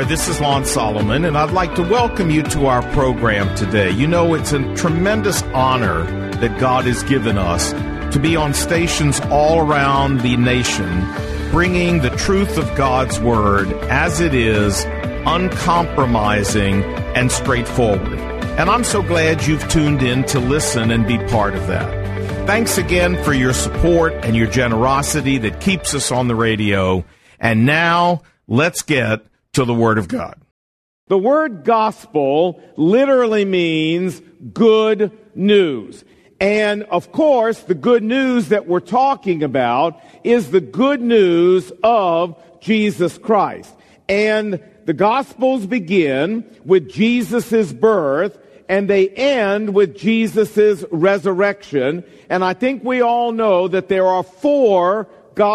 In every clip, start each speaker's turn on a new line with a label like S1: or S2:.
S1: this is Lon Solomon, and I'd like to welcome you to our program today. You know, it's a tremendous honor that God has given us to be on stations all around the nation, bringing the truth of God's Word as it is, uncompromising and straightforward. And I'm so glad you've tuned in to listen and be part of that. Thanks again for your support and your generosity that keeps us on the radio. And now, let's get to the Word of God.
S2: The word gospel literally means good news. And of course, the good news that we're talking about is the good news of Jesus Christ. And the Gospels begin with Jesus' birth, and they end with Jesus' resurrection. And I think we all know that there are 4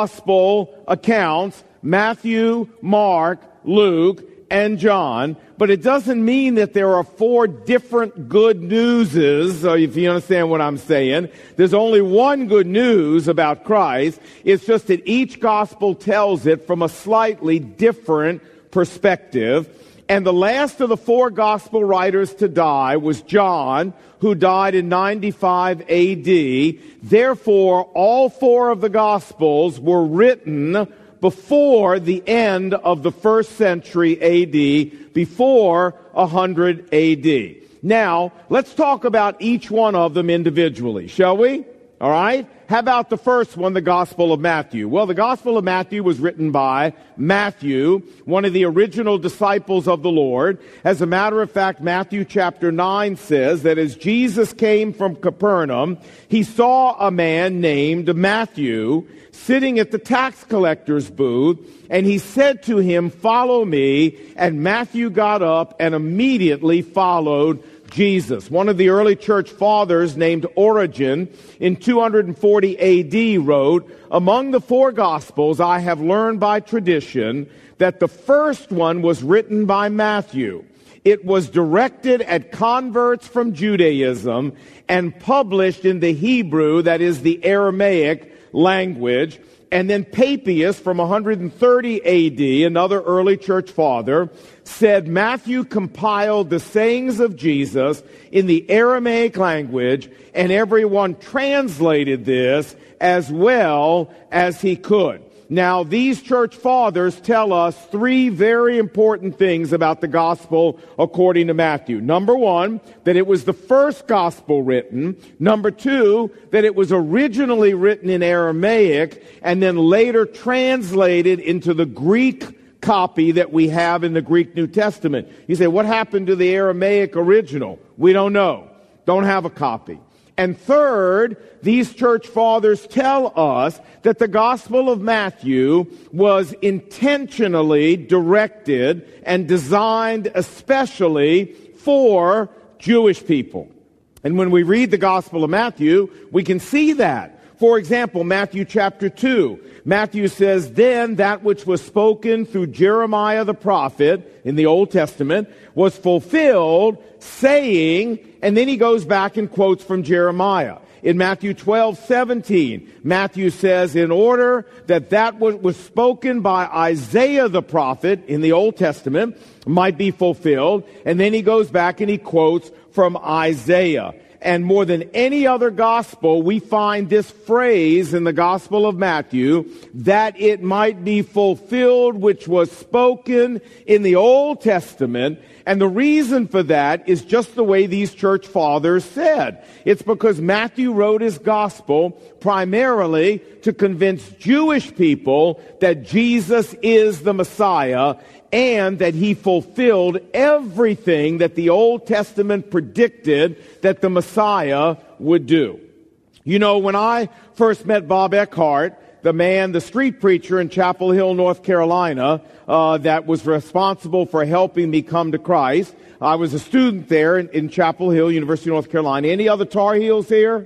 S2: Gospel accounts: Matthew, Mark, Luke, and John. But it doesn't mean that there are 4 different good newses, if you understand what I'm saying. There's only one good news about Christ. It's just that each gospel tells it from a slightly different perspective. And the last of the 4 gospel writers to die was John, who died in 95 AD. Therefore, all 4 of the gospels were written before the end of the 1st century AD, before 100 AD. Now, let's talk about each one of them individually, shall we? All right? How about the first one, the Gospel of Matthew? Well, the Gospel of Matthew was written by Matthew, one of the original disciples of the Lord. As a matter of fact, Matthew chapter 9 says that as Jesus came from Capernaum, he saw a man named Matthew sitting at the tax collector's booth, and he said to him, "Follow me." And Matthew got up and immediately followed Jesus. One of the early church fathers named Origen in 240 AD wrote, "Among the 4 Gospels, I have learned by tradition that the first one was written by Matthew. It was directed at converts from Judaism and published in the Hebrew, that is the Aramaic language." And then Papias from 130 AD, another early church father, said Matthew compiled the sayings of Jesus in the Aramaic language, and everyone translated this as well as he could. Now, these church fathers tell us 3 very important things about the gospel according to Matthew. Number 1, that it was the first gospel written. Number 2, that it was originally written in Aramaic and then later translated into the Greek copy that we have in the Greek New Testament. You say, what happened to the Aramaic original? We don't know. Don't have a copy. And third, these church fathers tell us that the Gospel of Matthew was intentionally directed and designed especially for Jewish people. And when we read the Gospel of Matthew, we can see that. For example, Matthew chapter 2. Matthew says, "Then that which was spoken through Jeremiah the prophet in the Old Testament was fulfilled, saying," and then he goes back and quotes from Jeremiah. In Matthew 12:17, Matthew says, "In order that that what was spoken by Isaiah the prophet in the Old Testament might be fulfilled," and then he goes back and he quotes from Isaiah. And more than any other gospel, we find this phrase in the Gospel of Matthew, "that it might be fulfilled which was spoken in the Old Testament." And the reason for that is just the way these church fathers said. It's because Matthew wrote his gospel primarily to convince Jewish people that Jesus is the Messiah and that he fulfilled everything that the Old Testament predicted that the Messiah would do. You know, when I first met Bob Eckhart, the street preacher in Chapel Hill, North Carolina, that was responsible for helping me come to Christ. I was a student there in Chapel Hill, University of North Carolina. Any other Tar Heels here?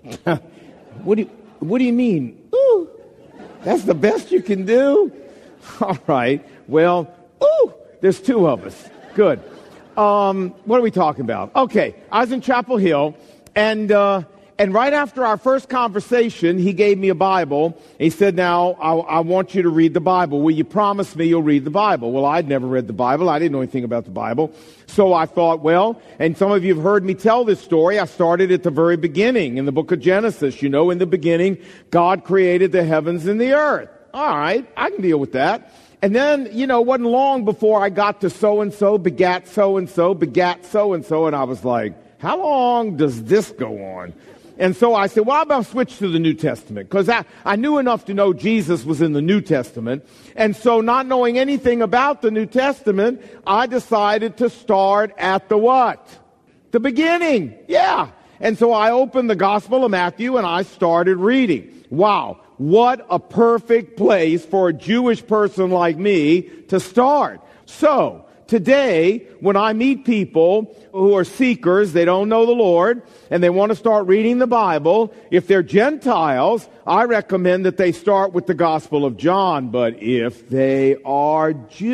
S2: What do you mean? Ooh, that's the best you can do? All right. Well, there's 2 of us. Good. What are we talking about? Okay. I was in Chapel Hill, and And right after our first conversation, he gave me a Bible. He said, now, I want you to read the Bible. Will you promise me you'll read the Bible? Well, I'd never read the Bible. I didn't know anything about the Bible. So I thought, well, and some of you have heard me tell this story. I started at the very beginning in the book of Genesis. You know, in the beginning, God created the heavens and the earth. All right, I can deal with that. And then, you know, it wasn't long before I got to so-and-so, begat so-and-so, begat so-and-so, and I was like, how long does this go on? And so I said, well, I'm going to switch to the New Testament, because I knew enough to know Jesus was in the New Testament. And so not knowing anything about the New Testament, I decided to start at the what? The beginning. Yeah. And so I opened the Gospel of Matthew and I started reading. Wow. What a perfect place for a Jewish person like me to start. So, today, when I meet people who are seekers, they don't know the Lord, and they want to start reading the Bible, if they're Gentiles, I recommend that they start with the Gospel of John. But if they are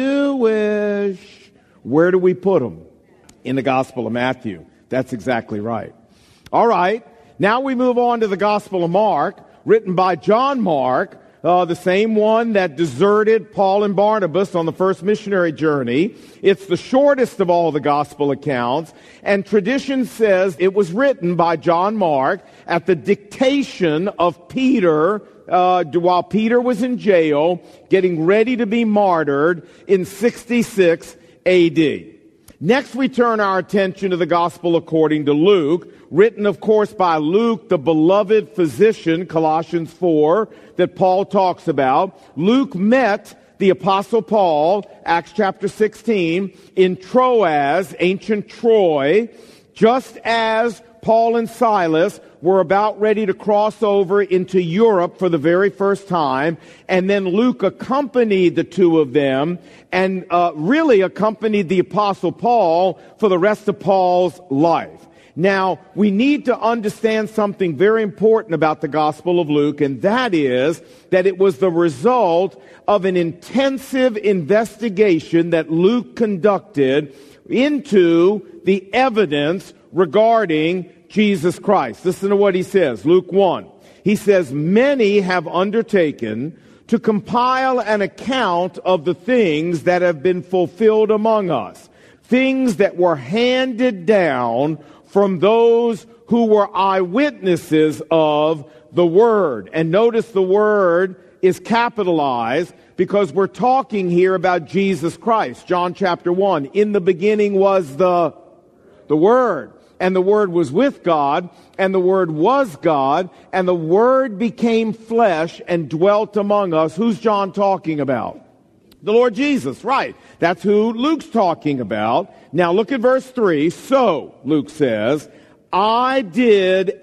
S2: Jewish, where do we put them? In the Gospel of Matthew. That's exactly right. All right, now we move on to the Gospel of Mark, written by John Mark, the same one that deserted Paul and Barnabas on the first missionary journey. It's the shortest of all the gospel accounts, and tradition says it was written by John Mark at the dictation of Peter, while Peter was in jail, getting ready to be martyred in 66 A.D. Next, we turn our attention to the gospel according to Luke, written, of course, by Luke, the beloved physician, Colossians 4, that Paul talks about. Luke met the Apostle Paul, Acts chapter 16, in Troas, ancient Troy, just as Paul and Silas were about ready to cross over into Europe for the very first time, and then Luke accompanied the two of them and really accompanied the Apostle Paul for the rest of Paul's life. Now, we need to understand something very important about the Gospel of Luke, and that is that it was the result of an intensive investigation that Luke conducted into the evidence regarding Jesus Christ. Listen to what he says, Luke 1. He says, many have undertaken to compile an account of the things that have been fulfilled among us, things that were handed down from those who were eyewitnesses of the Word. And notice the word is capitalized because we're talking here about Jesus Christ. John chapter 1, in the beginning was the Word. And the Word was with God, and the Word was God, and the Word became flesh and dwelt among us. Who's John talking about? The Lord Jesus, right. That's who Luke's talking about. Now look at verse 3. So, Luke says, I did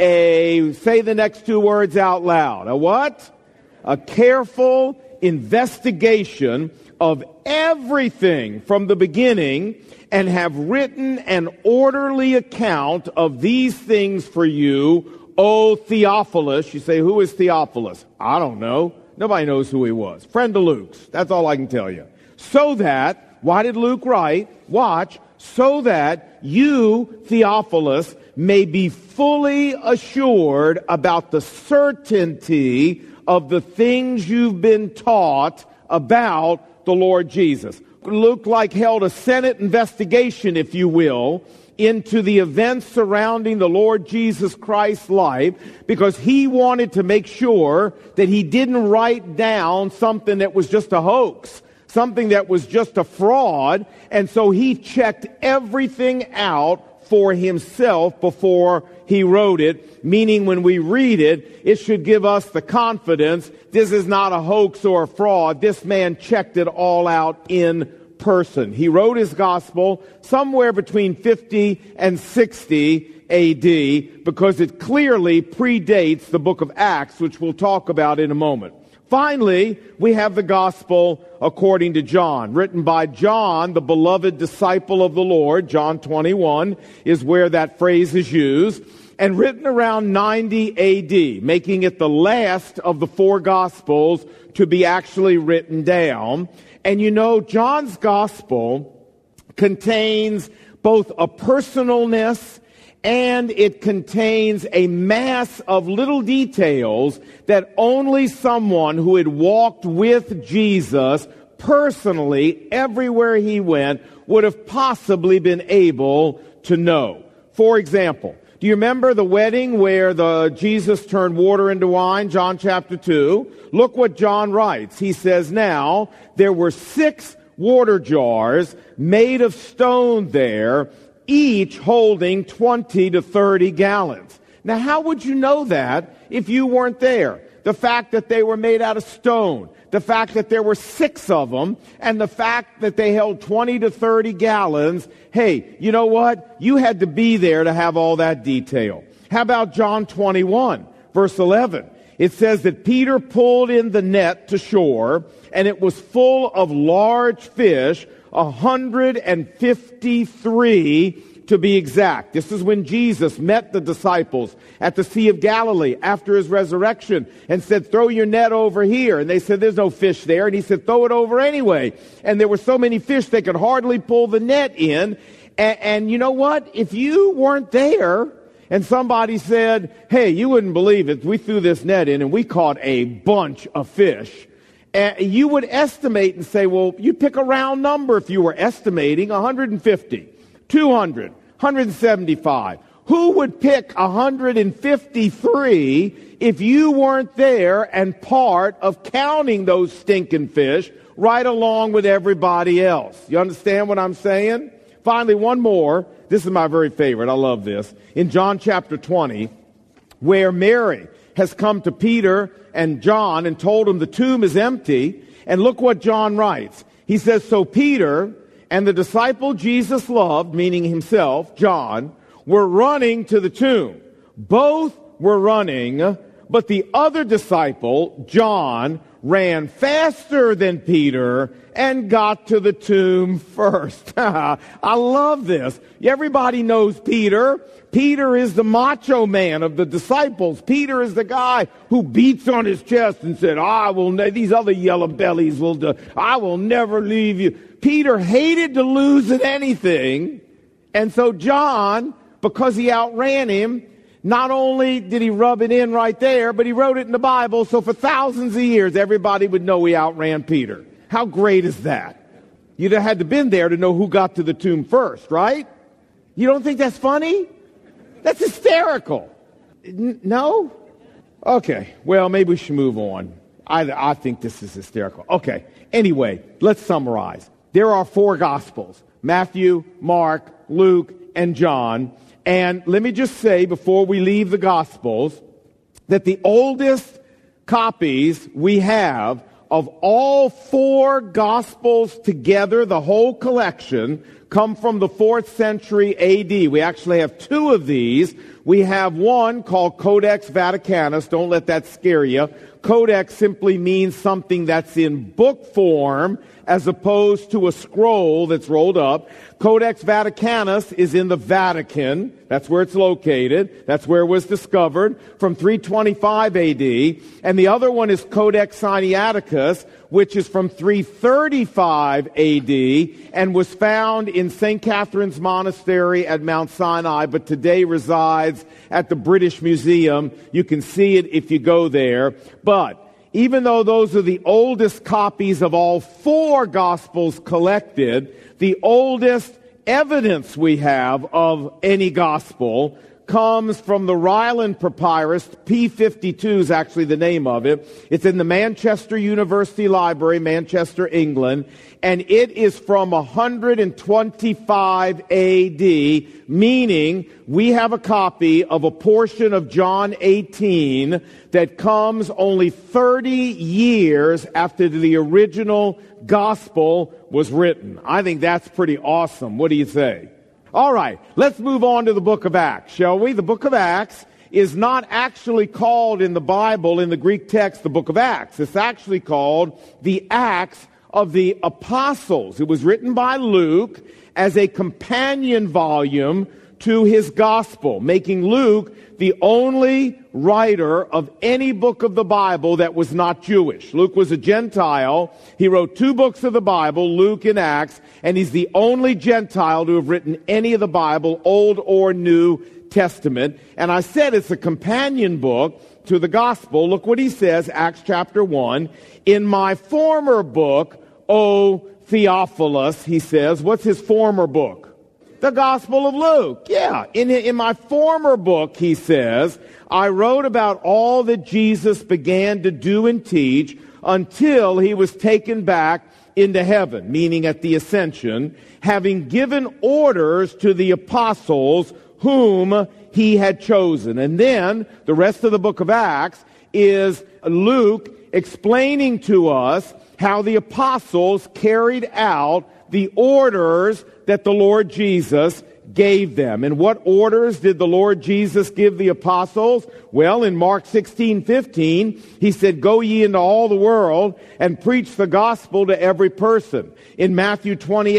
S2: say the next two words out loud. A what? A careful investigation of everything from the beginning, and have written an orderly account of these things for you, O Theophilus. You say, who is Theophilus? I don't know. Nobody knows who he was. Friend of Luke's. That's all I can tell you. So that, why did Luke write? Watch. So that you, Theophilus, may be fully assured about the certainty of the things you've been taught about the Lord Jesus. Luke held a Senate investigation, if you will, into the events surrounding the Lord Jesus Christ's life, because he wanted to make sure that he didn't write down something that was just a hoax, something that was just a fraud, and so he checked everything out for himself before he wrote it, meaning when we read it, it should give us the confidence this is not a hoax or a fraud. This man checked it all out in person. He wrote his gospel somewhere between 50 and 60 AD because it clearly predates the book of Acts, which we'll talk about in a moment. Finally, we have the gospel according to John, written by John, the beloved disciple of the Lord. John 21 is where that phrase is used, and written around 90 AD, making it the last of the four gospels to be actually written down. And you know, John's gospel contains both a personalness and it contains a mass of little details that only someone who had walked with Jesus personally everywhere he went would have possibly been able to know. For example, do you remember the wedding where Jesus turned water into wine, John chapter 2? Look what John writes. He says, now there were 6 water jars made of stone there, each holding 20 to 30 gallons. Now, how would you know that if you weren't there? The fact that they were made out of stone, the fact that there were 6 of them, and the fact that they held 20 to 30 gallons, hey, you know what? You had to be there to have all that detail. How about John 21, verse 11? It says that Peter pulled in the net to shore, and it was full of large fish, 153 to be exact. This is when Jesus met the disciples at the Sea of Galilee after his resurrection and said, throw your net over here. And they said, there's no fish there. And he said, throw it over anyway. And there were so many fish they could hardly pull the net in. And you know what? If you weren't there and somebody said, hey, you wouldn't believe it, we threw this net in and we caught a bunch of fish, you would estimate and say, well, you pick a round number if you were estimating 150, 200, 175. Who would pick 153 if you weren't there and part of counting those stinking fish right along with everybody else? You understand what I'm saying? Finally, one more. This is my very favorite. I love this. In John chapter 20, where Mary has come to Peter and John and told them the tomb is empty. And look what John writes. He says, so Peter and the disciple Jesus loved, meaning himself, John, were running to the tomb. Both were running, but the other disciple, John, ran faster than Peter and got to the tomb first. I love this. Everybody knows Peter. Peter is the macho man of the disciples. Peter is the guy who beats on his chest and said, these other yellow bellies will do. I will never leave you. Peter hated to lose at anything. And so John, because he outran him, not only did he rub it in right there, but he wrote it in the Bible, so for thousands of years, everybody would know he outran Peter. How great is that? You'd have had to been there to know who got to the tomb first, right? You don't think that's funny? That's hysterical. No? Okay, well, maybe we should move on. I think this is hysterical. Okay, anyway, let's summarize. There are 4 Gospels, Matthew, Mark, Luke, and John. And let me just say, before we leave the Gospels, that the oldest copies we have of all 4 Gospels together, the whole collection, come from the 4th century A.D. We actually have 2 of these. We have one called Codex Vaticanus. Don't let that scare you. Codex simply means something that's in book form as opposed to a scroll that's rolled up. Codex Vaticanus is in the Vatican. That's where it's located. That's where it was discovered from 325 A.D. And the other one is Codex Sinaiticus, which is from 335 A.D. and was found in St. Catherine's Monastery at Mount Sinai, but today resides at the British Museum. You can see it if you go there. But even though those are the oldest copies of all 4 Gospels collected, the oldest evidence we have of any Gospel comes from the Ryland Papyrus. P52 is actually the name of it. It's in the Manchester University Library, Manchester, England, and it is from 125 A.D., meaning we have a copy of a portion of John 18 that comes only 30 years after the original Gospel was written. I think that's pretty awesome. What do you say? All right, let's move on to the book of Acts, shall we? The book of Acts is not actually called in the Bible, in the Greek text, the book of Acts. It's actually called the Acts of the Apostles. It was written by Luke as a companion volume to his gospel, making Luke the only writer of any book of the Bible that was not Jewish. Luke was a Gentile. He wrote 2 books of the Bible, Luke and Acts, and he's the only Gentile to have written any of the Bible, Old or New Testament. And I said it's a companion book to the gospel. Look what he says, Acts chapter 1. In my former book, O Theophilus, he says. What's his former book? The Gospel of Luke. Yeah. In my former book, he says, I wrote about all that Jesus began to do and teach until he was taken back into heaven, meaning at the ascension, having given orders to the apostles whom he had chosen. And then the rest of the book of Acts is Luke explaining to us how the apostles carried out the orders that the Lord Jesus gave them. And what orders did the Lord Jesus give the apostles? Well, in Mark 16:15, he said, go ye into all the world and preach the gospel to every person. In Matthew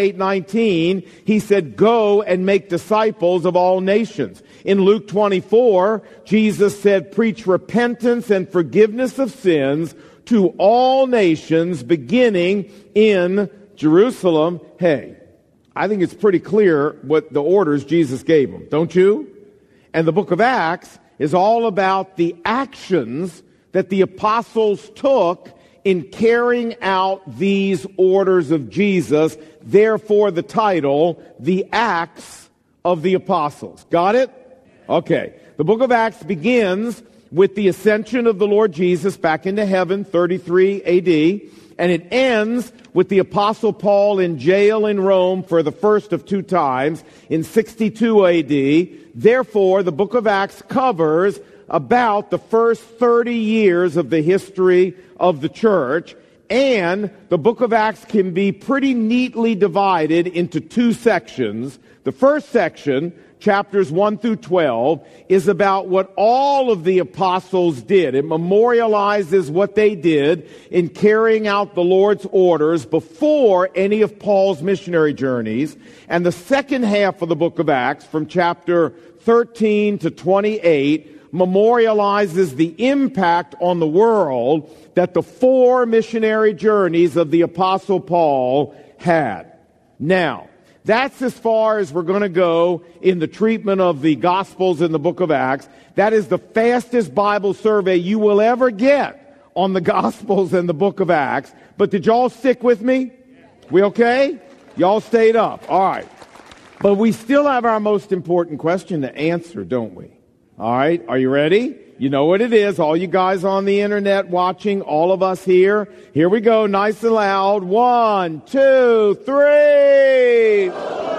S2: 28:19, he said, go and make disciples of all nations. In Luke 24, Jesus said, preach repentance and forgiveness of sins to all nations, beginning in Jerusalem. Hey, I think it's pretty clear what the orders Jesus gave them, don't you? And the book of Acts is all about the actions that the apostles took in carrying out these orders of Jesus. Therefore, the title, The Acts of the Apostles. Got it? Okay. The book of Acts begins with the ascension of the Lord Jesus back into heaven, 33 A.D., and it ends with the Apostle Paul in jail in Rome for the first of two times in 62 A.D. Therefore, the book of Acts covers about the first 30 years of the history of the church. And the book of Acts can be pretty neatly divided into two sections. The first section, chapters 1 through 12, is about what all of the apostles did. It memorializes what they did in carrying out the Lord's orders before any of Paul's missionary journeys. And the second half of the book of Acts, from chapter 13 to 28, memorializes the impact on the world that the four missionary journeys of the Apostle Paul had. Now, that's as far as we're going to go in the treatment of the Gospels in the book of Acts. That is the fastest Bible survey you will ever get on the Gospels in the book of Acts. But did y'all stick with me? We okay? Y'all stayed up. All right. But we still have our most important question to answer, don't we? All right. Are you ready? You know what it is. All you guys on the internet watching, all of us here. Here we go. Nice and loud. 1, 2, 3.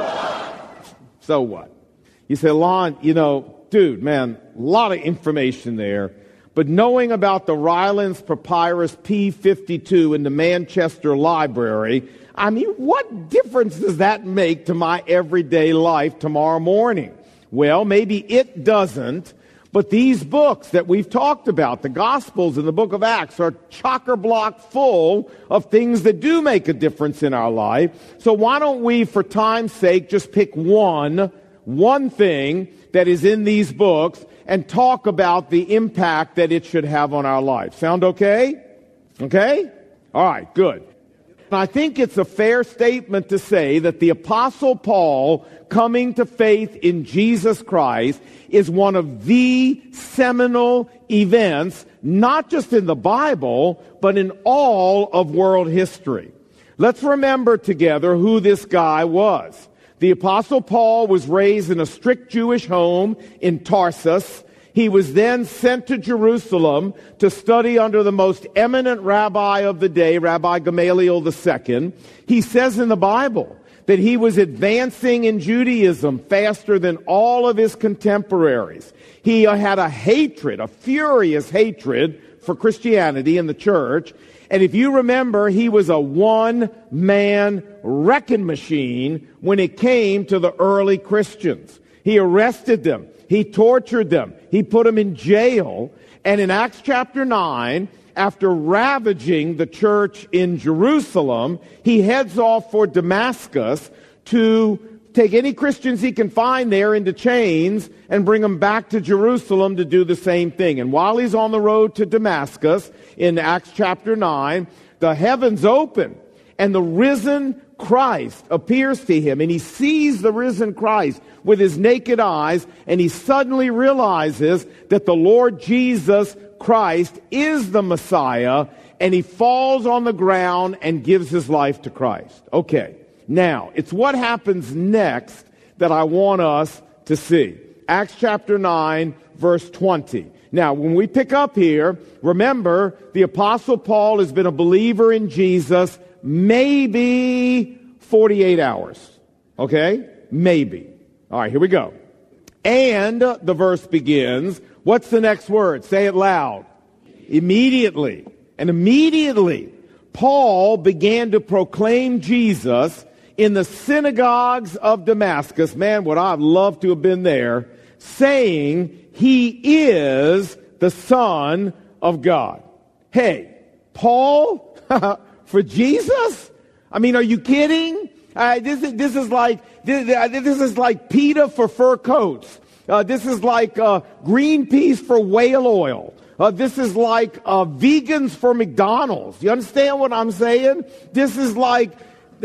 S2: So what? You say, Lon, dude, man, a lot of information there. But knowing about the Rylands Papyrus P52 in the Manchester Library, I mean, what difference does that make to my everyday life tomorrow morning? Well, maybe it doesn't. But these books that we've talked about, the Gospels and the book of Acts, are chock-a-block full of things that do make a difference in our life. So why don't we, for time's sake, just pick one thing that is in these books and talk about the impact that it should have on our life. Sound okay? Okay? All right, good. I think it's a fair statement to say that the Apostle Paul coming to faith in Jesus Christ is one of the seminal events, not just in the Bible, but in all of world history. Let's remember together who this guy was. The Apostle Paul was raised in a strict Jewish home in Tarsus. He was then sent to Jerusalem to study under the most eminent rabbi of the day, Rabbi Gamaliel II. He says in the Bible that he was advancing in Judaism faster than all of his contemporaries. He had a furious hatred for Christianity and the church. And if you remember, he was a one-man wrecking machine when it came to the early Christians. He arrested them. He tortured them. He put them in jail. And in Acts chapter 9, after ravaging the church in Jerusalem, he heads off for Damascus to take any Christians he can find there into chains and bring them back to Jerusalem to do the same thing. And while he's on the road to Damascus, in Acts chapter 9, the heavens open, and the risen Christ appears to him, and he sees the risen Christ with his naked eyes, and he suddenly realizes that the Lord Jesus Christ is the Messiah, and he falls on the ground and gives his life to Christ. Okay, now, it's what happens next that I want us to see. Acts chapter 9, verse 20. Now, when we pick up here, remember, the Apostle Paul has been a believer in Jesus maybe 48 hours. Okay? Maybe. All right, here we go. And the verse begins. What's the next word? Say it loud. Immediately. And immediately, Paul began to proclaim Jesus in the synagogues of Damascus. Man, would I have loved to have been there. Saying, he is the Son of God. Hey, Paul, for Jesus? I mean, are you kidding? This is like PETA for fur coats. This is like Greenpeace for whale oil. This is like vegans for McDonald's. You understand what I'm saying? This is like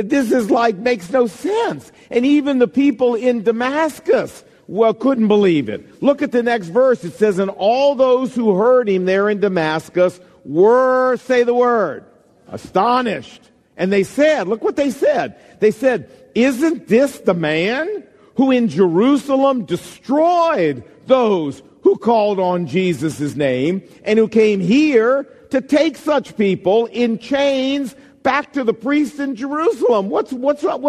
S2: makes no sense. And even the people in Damascus, well, couldn't believe it. Look at the next verse. It says, and all those who heard him there in Damascus were, say the word, astonished. And they said, look what they said. They said, isn't this the man who in Jerusalem destroyed those who called on Jesus' name and who came here to take such people in chains back to the priests in Jerusalem? What's up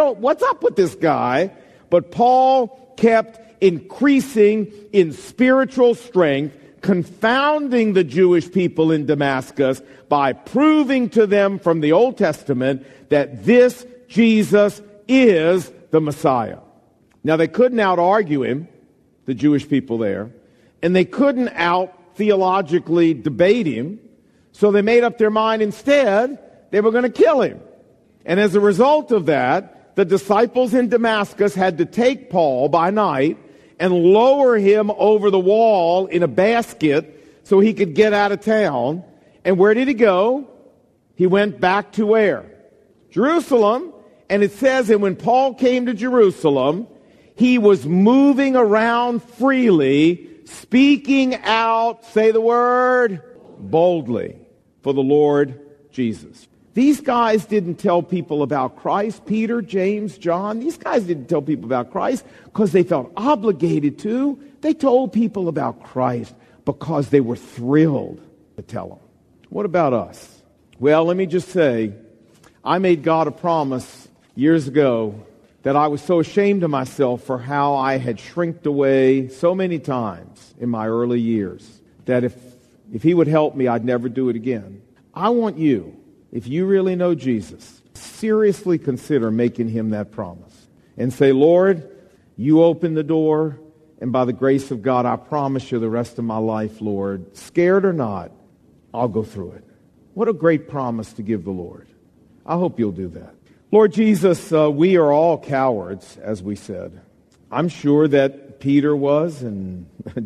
S2: with this guy? But Paul kept increasing in spiritual strength, confounding the Jewish people in Damascus by proving to them from the Old Testament that this Jesus is the Messiah. Now, they couldn't out-argue him, the Jewish people there, and they couldn't out-theologically debate him, so they made up their mind instead they were going to kill him. And as a result of that, the disciples in Damascus had to take Paul by night and lower him over the wall in a basket so he could get out of town. And where did he go? He went back to where? Jerusalem. And it says, and when Paul came to Jerusalem, he was moving around freely, speaking out, say the word, boldly for the Lord Jesus. These guys didn't tell people about Christ, Peter, James, John. These guys didn't tell people about Christ because they felt obligated to. They told people about Christ because they were thrilled to tell them. What about us? Well, let me just say, I made God a promise years ago that I was so ashamed of myself for how I had shrinked away so many times in my early years that if he would help me, I'd never do it again. I want you, if you really know Jesus, seriously consider making him that promise and say, Lord, you open the door, and by the grace of God, I promise you the rest of my life, Lord, scared or not, I'll go through it. What a great promise to give the Lord. I hope you'll do that. Lord Jesus, we are all cowards, as we said. I'm sure that Peter was and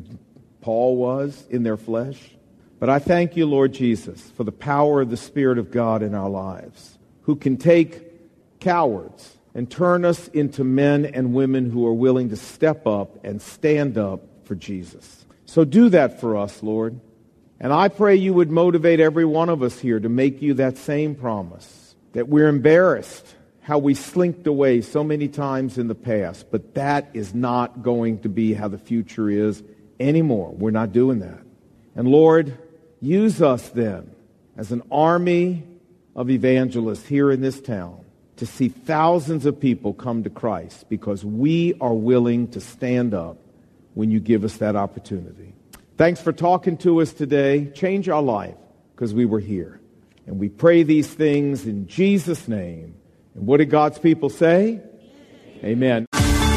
S2: Paul was in their flesh. But I thank you, Lord Jesus, for the power of the Spirit of God in our lives, who can take cowards and turn us into men and women who are willing to step up and stand up for Jesus. So do that for us, Lord. And I pray you would motivate every one of us here to make you that same promise, that we're embarrassed how we slinked away so many times in the past, but that is not going to be how the future is anymore. We're not doing that. And Lord, use us then as an army of evangelists here in this town to see thousands of people come to Christ because we are willing to stand up when you give us that opportunity. Thanks for talking to us today. Change our life because we were here. And we pray these things in Jesus' name. And what did God's people say? Amen.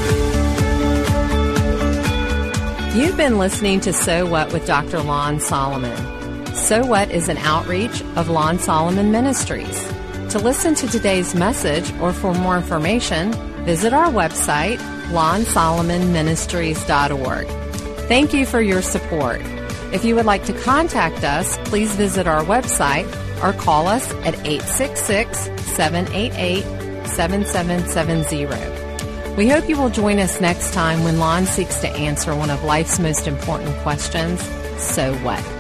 S3: You've been listening to So What with Dr. Lon Solomon. So What is an outreach of Lon Solomon Ministries. To listen to today's message or for more information, visit our website, lonsolomonministries.org. Thank you for your support. If you would like to contact us, please visit our website or call us at 866-788-3733. 888-866-7770. We hope you will join us next time when Lon seeks to answer one of life's most important questions, so what?